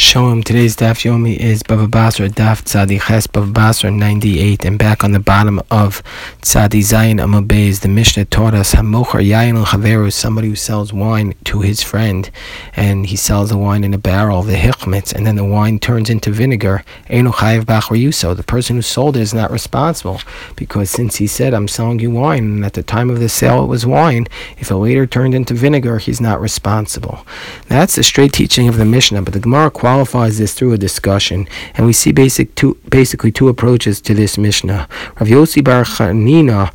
Shalom. Today's Daf Yomi is Bava Basra Daf Tzadi Ches Bava Basra 98, and back on the bottom of Tzadi Zayin Amud Beis, the Mishnah taught us Hamocher Yayin l'Chaveru, somebody who sells wine to his friend, and he sells the wine in a barrel, the hichmetz, and then the wine turns into vinegar. Einu Chayev B'achar Yuso. The person who sold it is not responsible, because since he said, "I'm selling you wine," and at the time of the sale it was wine, if it later turned into vinegar, he's not responsible. That's the straight teaching of the Mishnah, but the Gemara qualifies this through a discussion, and we see basically two approaches to this Mishnah. Rav Yossi Bar Chanina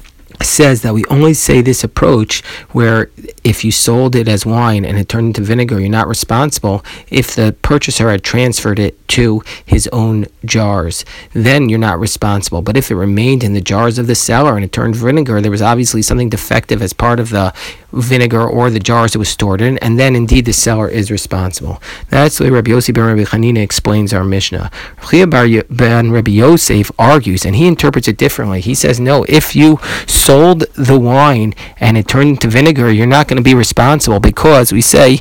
says that we only say this approach where if you sold it as wine and it turned into vinegar, you're not responsible. If the purchaser had transferred it to his own jars, then you're not responsible. But if it remained in the jars of the seller and it turned vinegar, there was obviously something defective as part of the vinegar or the jars it was stored in, and then indeed the seller is responsible. That's the way Rabbi Yossi ben Rabbi Chanina explains our Mishnah. Chia ben Rabbi Yosef argues, and he interprets it differently. He says, no, if you sold the wine and it turned into vinegar, you're not going to be responsible, because we say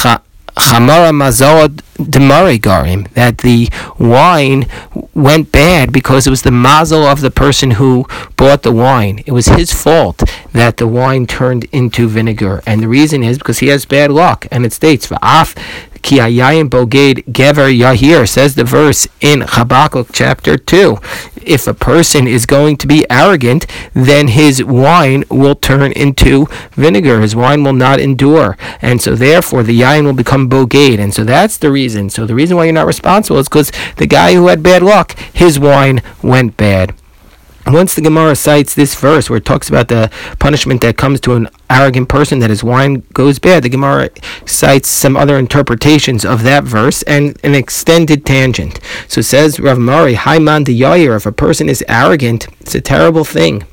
Chamara Mazal Demare Garim, that the wine went bad because it was the mazel of the person who bought the wine. It was his fault that the wine turned into vinegar, and the reason is because he has bad luck. And it states, V'af Ki Hayayin Boged Gever Yahir, says the verse in Habakkuk chapter 2. If a person is going to be arrogant, then his wine will turn into vinegar. His wine will not endure. And so therefore the yayin will become boged. And so that's the reason. So the reason why you're not responsible is because the guy who had bad luck, his wine went bad. Once the Gemara cites this verse where it talks about the punishment that comes to an arrogant person, that his wine goes bad, the Gemara cites some other interpretations of that verse and an extended tangent. So says Rav Mari, Haiman de Yair, if a person is arrogant, it's a terrible thing.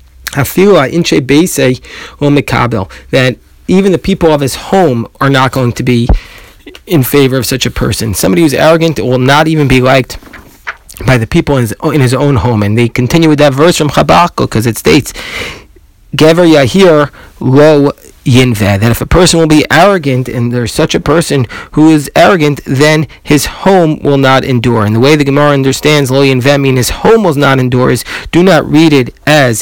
Afila inche beise will mikabel, that even the people of his home are not going to be in favor of such a person. Somebody who's arrogant will not even be liked by the people in his own home. And they continue with that verse from Habakkuk, because it states, Gever Yahir lo yinveh, that if a person will be arrogant, and there's such a person who is arrogant, then his home will not endure. And the way the Gemara understands lo yinveh, mean his home will not endure, is do not read it as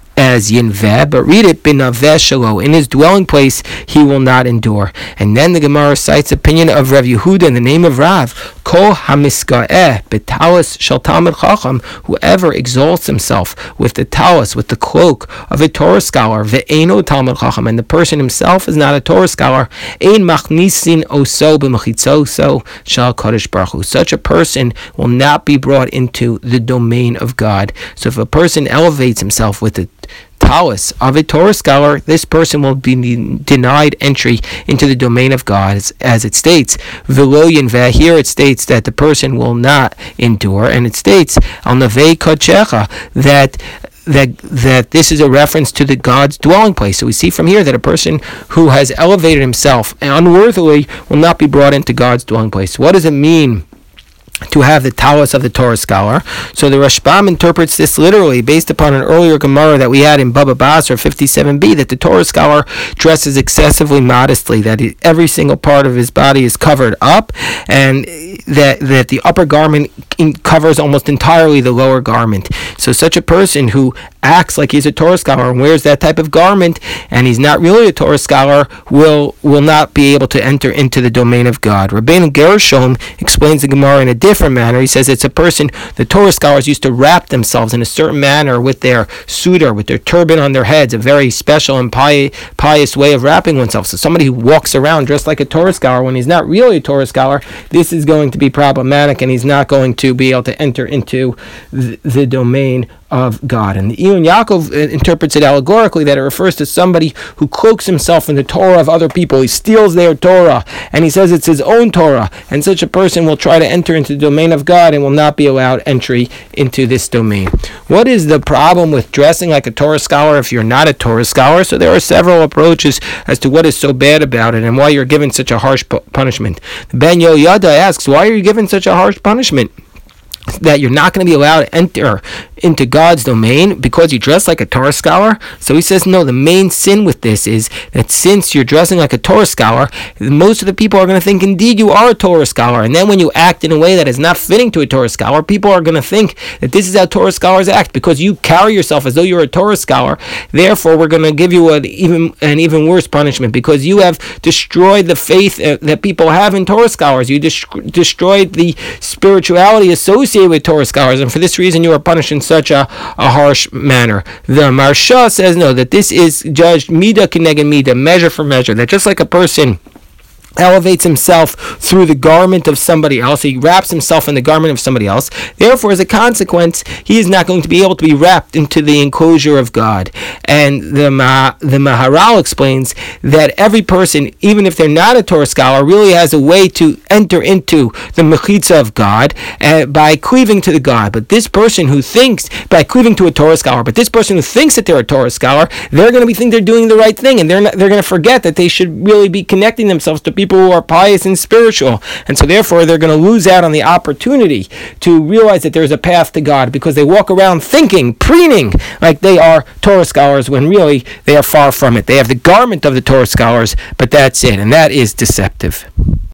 yinveh, but read it binaveh shalo, in his dwelling place he will not endure. And then the Gemara cites opinion of Rav Yehuda in the name of Rav, kol hamiska'eh b'talis shel talmid chacham, whoever exalts himself with the talis, with the cloak of a Torah scholar, ve'eno talmid chacham, and the person himself is not a Torah scholar, ein machnisin oso b'mechitzoso shel kodesh baruch hu, such a person will not be brought into the domain of God. So if a person elevates himself with the talis of a Torah scholar, this person will be denied entry into the domain of God, as it states, v'lo yinveh. Here it states that the person will not endure, and it states al navei kodechecha, that this is a reference to the God's dwelling place. So we see from here that a person who has elevated himself unworthily will not be brought into God's dwelling place. What does it mean to have the talis of the Torah scholar? So the Rashbam interprets this literally based upon an earlier Gemara that we had in Baba Basra 57b, that the Torah scholar dresses excessively modestly, that every single part of his body is covered up, and that the upper garment covers almost entirely the lower garment. So such a person who acts like he's a Torah scholar and wears that type of garment, and he's not really a Torah scholar, will not be able to enter into the domain of God. Rabbeinu Gershom explains the Gemara in a different manner. He says it's a person, the Torah scholars used to wrap themselves in a certain manner with their suitor, with their turban on their heads, a very special and pious way of wrapping oneself. So somebody who walks around dressed like a Torah scholar when he's not really a Torah scholar, this is going to be problematic, and he's not going to be able to enter into the domain of God. And the Iyun Yaakov interprets it allegorically, that it refers to somebody who cloaks himself in the Torah of other people. He steals their Torah, and he says it's his own Torah, and such a person will try to enter into the domain of God and will not be allowed entry into this domain. What is the problem with dressing like a Torah scholar if you're not a Torah scholar? So there are several approaches as to what is so bad about it and why you're given such a harsh punishment. Ben Yoyada asks, why are you given such a harsh punishment? that you're not going to be allowed to enter into God's domain because you dress like a Torah scholar. So he says, no, the main sin with this is that since you're dressing like a Torah scholar, most of the people are going to think, indeed, you are a Torah scholar. And then when you act in a way that is not fitting to a Torah scholar, people are going to think that this is how Torah scholars act because you carry yourself as though you're a Torah scholar. Therefore, we're going to give you an even worse punishment because you have destroyed the faith that people have in Torah scholars. You destroyed the spirituality associated with Torah scholars, and for this reason you are punished in such a harsh manner. The Maharsha says no, that this is judged midah kineged midah, measure for measure, that just like a person elevates himself through the garment of somebody else, he wraps himself in the garment of somebody else, therefore as a consequence he is not going to be able to be wrapped into the enclosure of God. And the Maharal explains that every person, even if they're not a Torah scholar, really has a way to enter into the mechitza of God by cleaving to the God. But this person who thinks, by cleaving to a Torah scholar, but this person who thinks that they're a Torah scholar, they're going to think they're doing the right thing, and they're going to forget that they should really be connecting themselves to people who are pious and spiritual, and so therefore they're going to lose out on the opportunity to realize that there's a path to God because they walk around thinking, preening like they are Torah scholars when really they are far from it. They have the garment of the Torah scholars, but that's it, and that is deceptive.